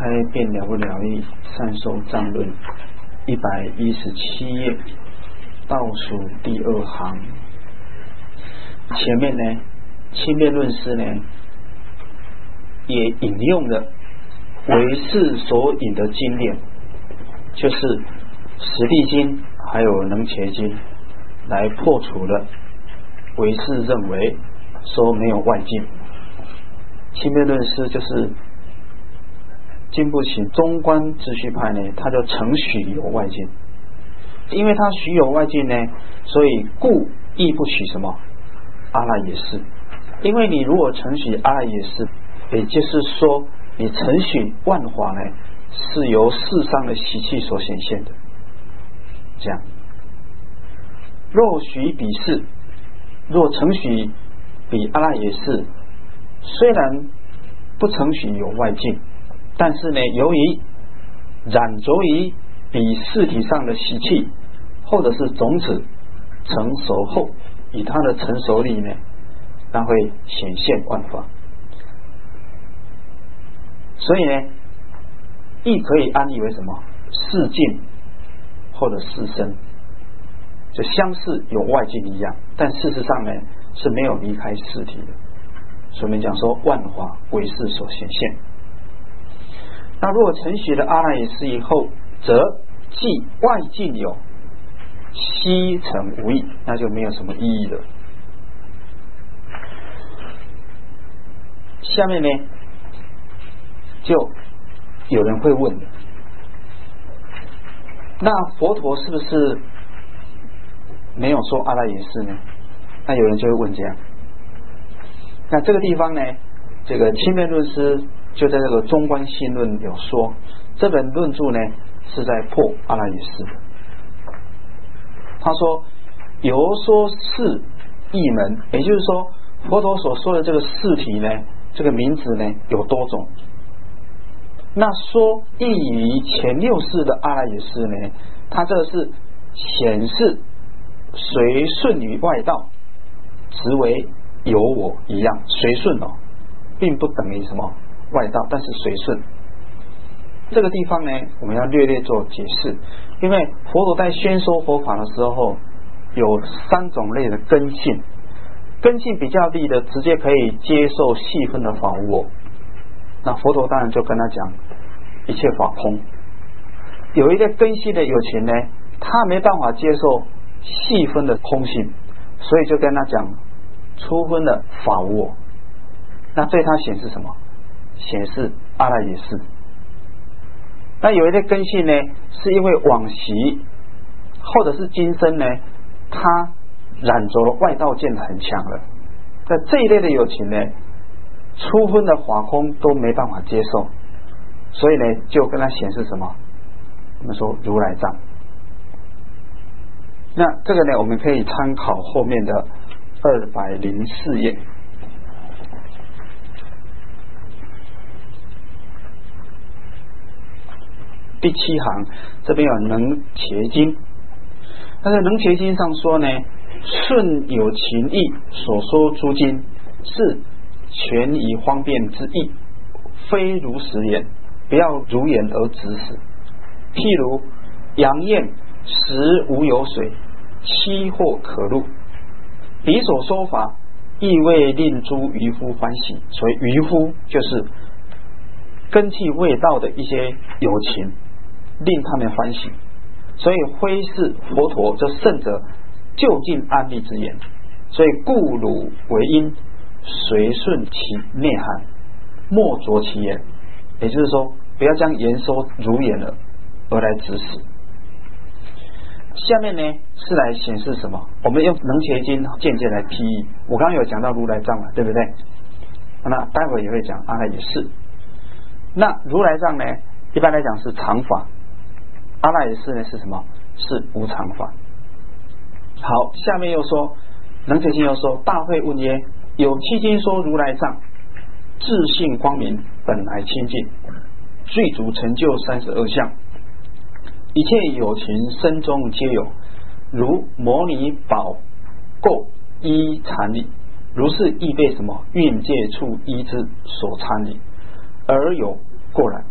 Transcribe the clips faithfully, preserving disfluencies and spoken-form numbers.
开便了不了义善受藏论一百一十七页倒数第二行，前面呢清辩论师呢也引用了唯识所引的经典，就是实地经还有能伽经，来破除了唯识认为说没有外境。清辩论师就是经不起中观秩序派呢，他就承许有外境，因为他许有外境呢，所以故亦不许什么阿赖耶识。因为你如果承许阿赖耶识，也就是说你承许万法呢是由世上的习气所显现的，这样若许彼事，若承许比阿赖耶识，虽然不承许有外境，但是呢由于染着于比事体上的习气或者是种子成熟后，以它的成熟力呢，它会显现万法，所以呢亦可以安义为什么世境或者世身，就相似有外境一样，但事实上呢是没有离开实体的。所以我们讲说万法唯识所显现。那如果承许了阿赖耶识以后，则即外境有，悉成无益，那就没有什么意义了。下面呢就有人会问，那佛陀是不是没有说阿赖耶识呢？那有人就会问这样。那这个地方呢，这个清辩论师就在这个中观性论有说，这本论著呢是在破阿赖耶识。他说由说是义门，也就是说佛陀所说的这个事体呢，这个名字呢有多种。那说异于前六世的阿赖耶识呢，它这个是显示随顺于外道，直为有我一样，随顺哦，并不等于什么外道，但是随顺。这个地方呢我们要略略做解释，因为佛陀在宣说佛法的时候有三种类的根性，根性比较低的直接可以接受细分的法无我，那佛陀当然就跟他讲一切法空。有一个根性的有情呢，他没办法接受细分的空性，所以就跟他讲初分的法无我，那对他显示什么？显示阿赖耶识。那有一类根性呢，是因为往昔或者是今生呢，他染着了外道见很强了，在这一类的有情呢，初分的法空都没办法接受，所以呢就跟他显示什么？我们说如来藏。那这个呢我们可以参考后面的二百零四页。第七行这边有能伽经，那在能伽经上说呢，顺有情义所说诸经，是权宜方便之意，非如实言，不要如言而指使。譬如阳焰时无有水，期或可入，彼所说法亦为令诸渔夫欢喜。所以渔夫就是根器未到的一些有情，令他们欢喜，所以非是佛陀这圣者就近安立之言，所以故汝为因，随顺其内涵，莫着其言。也就是说不要将言说如言了而来指使。下面呢是来显示什么？我们用能伽经间接来批译。我刚刚有讲到如来藏嘛，对不对？那待会也会讲阿赖耶识。那如来藏呢一般来讲是常法，阿赖耶识呢是什么？是无常法。好，下面又说能伽经又说，大会问曰：有七经说如来藏自性光明，本来清净，具足成就三十二相，一切有情身中皆有，如摩尼宝垢依禅理，如是亦被什么蕴界处依之所参理，而有过然。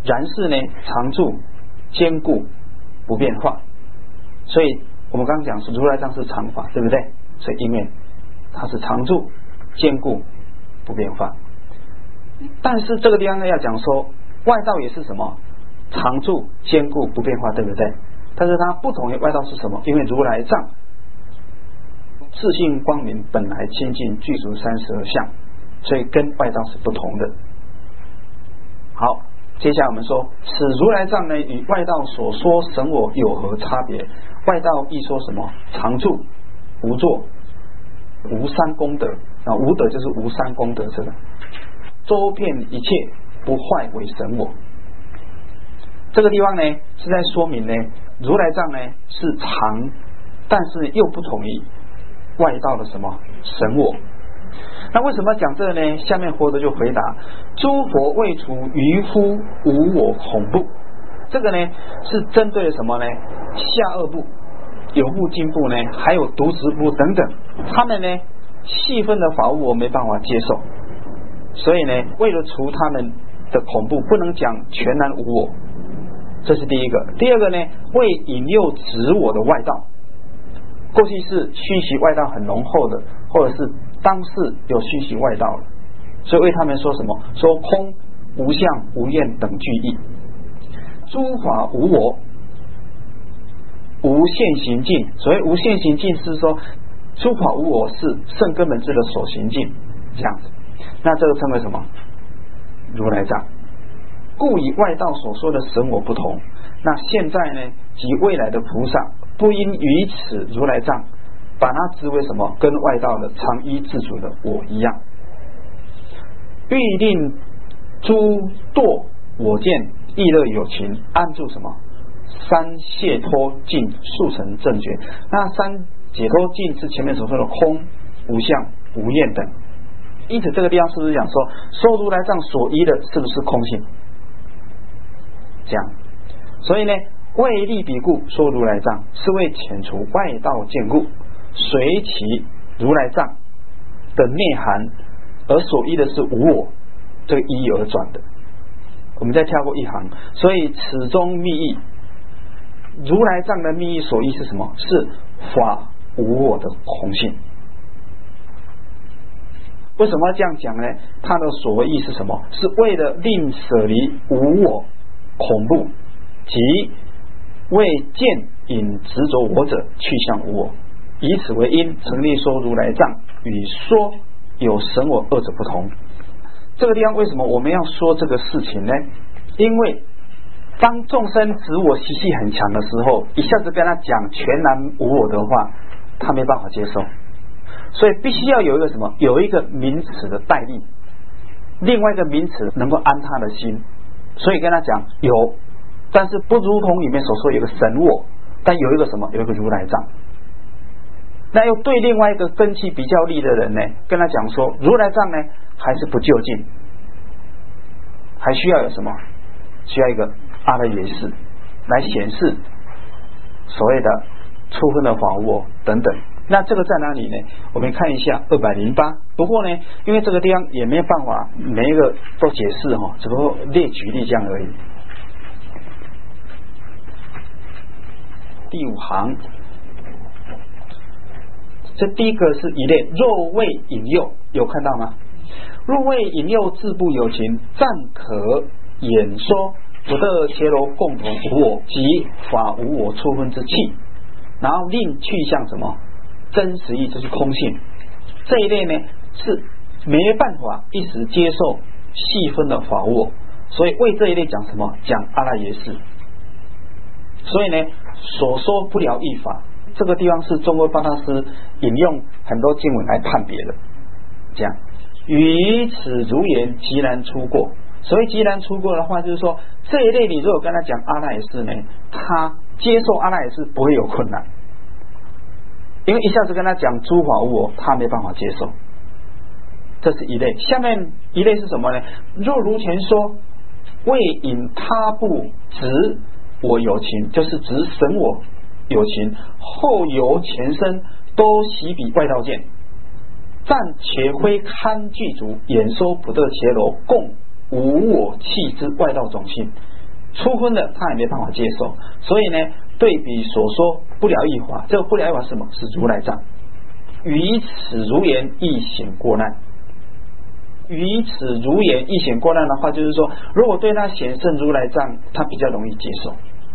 然是呢常住坚固不变化。所以我们刚刚讲是如来藏是常法，对不对？所以因为它是常住坚固不变化。但是这个地方呢要讲说外道也是什么？常住坚固不变化，对不对？但是它不同于外道是什么？因为如来藏自性光明本来清净具足三十二相，所以跟外道是不同的。好，接下来我们说此如来藏呢与外道所说神我有何差别？外道亦说什么？常住无作无三功德啊，无德就是无三功德，这个周遍一切不坏为神我。这个地方呢是在说明呢如来藏呢是常，但是又不同于外道的什么神我。那为什么要讲这个呢？下面佛陀就回答：诸佛未除愚夫无我恐怖。这个呢是针对什么呢？下二部、有部、经部呢，还有独执部等等，他们呢细分的法物我没办法接受，所以呢为了除他们的恐怖，不能讲全然无我，这是第一个。第二个呢，为引诱执我的外道，过去是熏习外道很浓厚的，或者是当世有熏习外道的，所以为他们说什么？说空无相无厌等句义，诸法无我，无限行境。所谓无限行境是说诸法无我是圣根本智的所行境，这样子。那这个称为什么？如来藏。故以外道所说的神我不同，那现在呢及未来的菩萨不应于此如来藏把它知为什么？跟外道的常依自主的我一样，欲令诸堕我见意乐有情安住什么？三解脱境速成正觉。那三解脱境是前面所说的空无相无厌等，因此这个地方是不是讲说说如来藏所依的是不是空性？这样，所以呢为利彼故说如来藏，是为遣除外道见故，随其如来藏的内涵而所依的是无我，这个依而转的。我们再跳过一行，所以此中密意，如来藏的密意所依是什么？是法无我的空性。为什么要这样讲呢？它的所谓意是什么？是为了令舍离无我恐怖，即为见引执着我者去向无我，以此为因，成立说如来藏与说有神我二者不同。这个地方为什么我们要说这个事情呢？因为当众生执我习气很强的时候，一下子跟他讲全然无我的话，他没办法接受，所以必须要有一个什么？有一个名词的代替，另外一个名词能够安他的心。所以跟他讲有，但是不如同里面所说有个神我，但有一个什么？有一个如来藏。那又对另外一个根器比较利的人呢，跟他讲说如来藏呢还是不究竟，还需要有什么？需要一个阿赖耶识来显示所谓的出分的法无我等等。那这个在哪里呢？我们看一下二百零八。不过呢，因为这个地方也没有办法每一个都解释哈，只不过列举例这样而已。第五行，这第一个是一类若为引诱，有看到吗？若为引诱自不有情，暂可演说不得切罗共同无我及法无我出分之气，然后令去向什么？真实义，就是空性。这一类呢是没办法一时接受细分的法无我，所以为这一类讲什么？讲阿赖耶识。所以呢所说不了义法，这个地方是中国巴大师引用很多经文来判别的。这样于此如言即然出过。所谓即然出过的话，就是说这一类你如果跟他讲阿赖耶识呢，他接受阿赖耶识不会有困难，因为一下子跟他讲诸法无我，他没办法接受。这是一类。下面一类是什么呢？若如前说，为引他不执我有情，就是执神我有情，后由前身都习彼外道见，暂且挥堪具足演说不得伽罗共无我气之外道种性。初婚的他也没办法接受，所以呢，对比所说不了义法，这个不了义法是什么？是如来藏。于此如言亦显过难。于此如言亦显过难的话，就是说，如果对他显圣如来藏，他比较容易接受。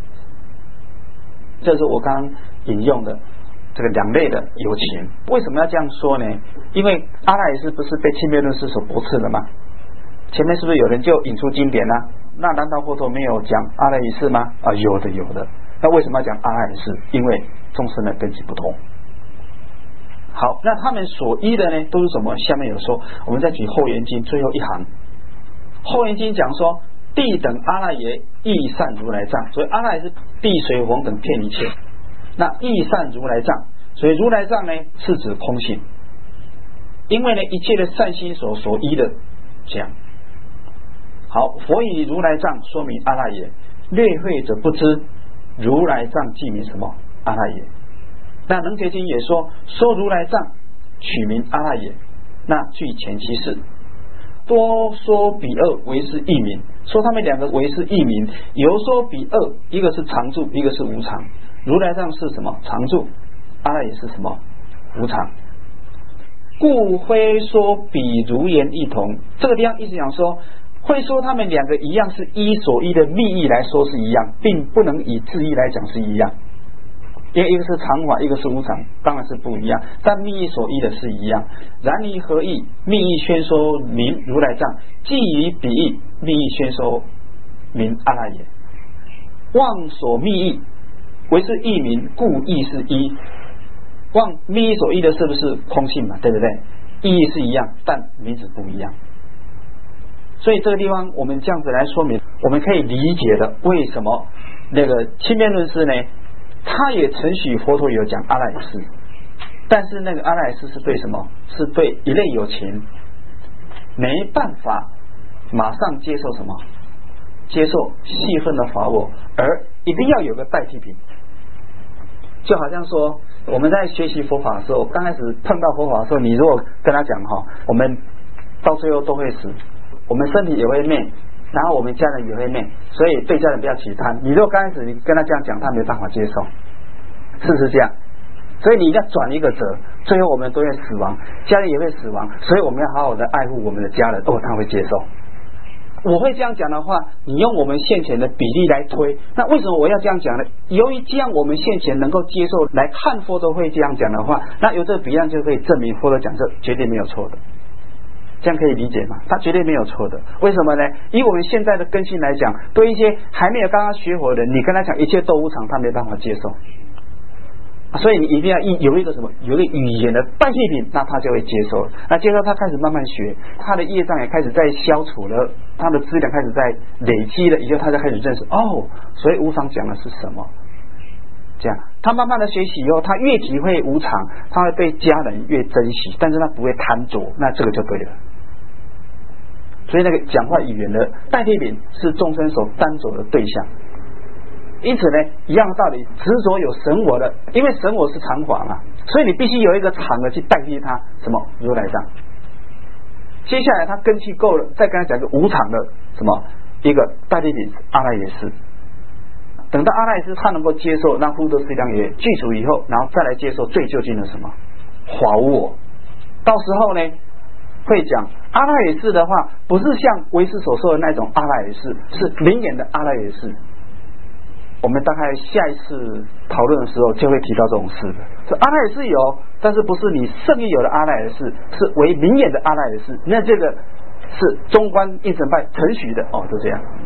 这是我刚刚引用的这个两类的有情。为什么要这样说呢？因为阿赖耶识不是被轻蔑论师所驳斥的吗？前面是不是有人就引出经典呢、啊？那难道佛陀没有讲阿赖耶识吗？啊，有的有的。那为什么要讲阿赖耶识？因为众生的根基不同。好，那他们所依的呢，都是什么？下面有说，我们再举后圆经最后一行。后圆经讲说，地等阿赖耶亦善如来藏，所以阿赖耶是地水火等遍一切。那亦善如来藏，所以如来藏呢是指空性，因为呢一切的善心所所依的这样。好，佛以如来藏说明阿赖耶，略会者不知如来藏即名什么阿赖耶。那能觉经也说，说如来藏取名阿赖耶，那据前期事，多说彼二为是异名，说他们两个为是异名，有说彼二，一个是常住，一个是无常。如来藏是什么？常住。阿赖耶是什么？无常。故非说彼如言异同。这个地方意思讲说，会说他们两个一样是依所依的密意来说是一样，并不能以自意来讲是一样。因为一个是常法，一个是无常，当然是不一样，但密意所依的是一样。然于何意？密意宣说名如来藏，既以彼意，密意宣说名阿赖耶。妄所密意为是异名，故意是一。妄密意所依的是不是空性嘛？对不对？意义是一样，但名字不一样。所以这个地方我们这样子来说明，我们可以理解的为什么那个轻蔑论师呢，他也承许佛陀有讲阿赖耶识，但是那个阿赖耶识是对什么？是对一类有情没办法马上接受什么？接受细分的法我，而一定要有个代替品。就好像说我们在学习佛法的时候，刚开始碰到佛法的时候，你如果跟他讲哈，我们到最后都会死，我们身体也会灭，然后我们家人也会灭，所以对家人不要起贪。你如果刚开始你跟他这样讲，他没办法接受，是不是这样？所以你要转一个折，最后我们都会死亡，家人也会死亡，所以我们要好好的爱护我们的家人，哦，他会接受。我会这样讲的话，你用我们现前的比例来推，那为什么我要这样讲呢？由于这样我们现前能够接受来看佛陀会这样讲的话，那由这个比量就可以证明佛陀讲这绝对没有错的。这样可以理解吗？他绝对没有错的。为什么呢？以我们现在的根性来讲，对一些还没有刚刚学佛的人，你跟他讲一切都无常，他没办法接受。所以你一定要有一个什么，有一个语言的代替品，那他就会接受。那接受他开始慢慢学，他的业障也开始在消除了，他的资粮开始在累积了，以后他就开始认识哦，所以无常讲的是什么。这样，他慢慢的学习以后，他越体会无常，他会对家人越珍惜，但是他不会贪着，那这个就对了。所以那个讲话语言的代替品是众生所担着的对象。因此呢，一样的道理，执着有神我的，因为神我是常法嘛，所以你必须有一个常的去代替它，什么如来藏。接下来他根气够了，再跟他讲个无常的什么一个代替品阿赖耶识。等到阿赖耶识他能够接受，那福德思量也具足以后，然后再来接受最究竟的什么法无我。到时候呢，会讲阿赖耶识的话，不是像唯识所说的那种阿赖耶识，是明眼的阿赖耶识。我们大概下一次讨论的时候就会提到这种事的。说阿赖耶识有，但是不是你圣意有的阿赖耶识，是为明眼的阿赖耶识。那这个是中观应成派承许的哦，就这样。